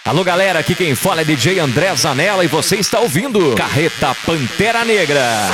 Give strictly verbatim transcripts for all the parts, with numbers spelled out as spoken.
Alô galera, aqui quem fala é D J André Zanella e você está ouvindo Carreta Pantera Negra.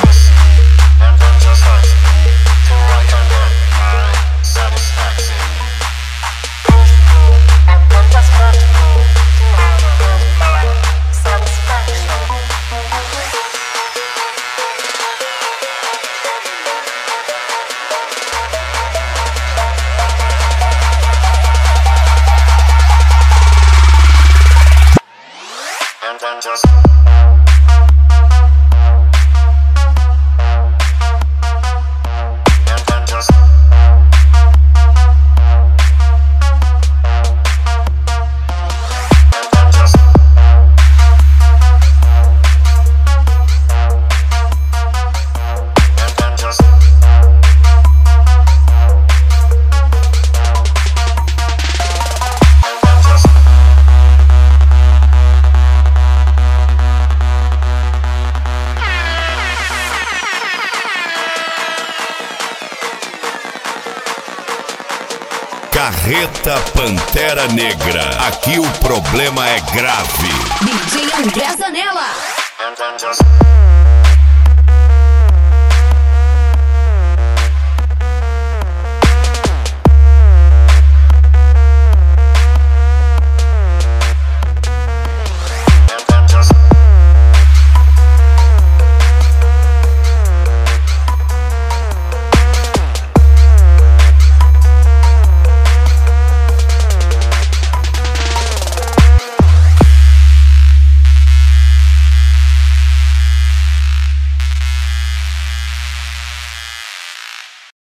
Carreta Pantera Negra. Aqui o problema é grave. D J André Zanella.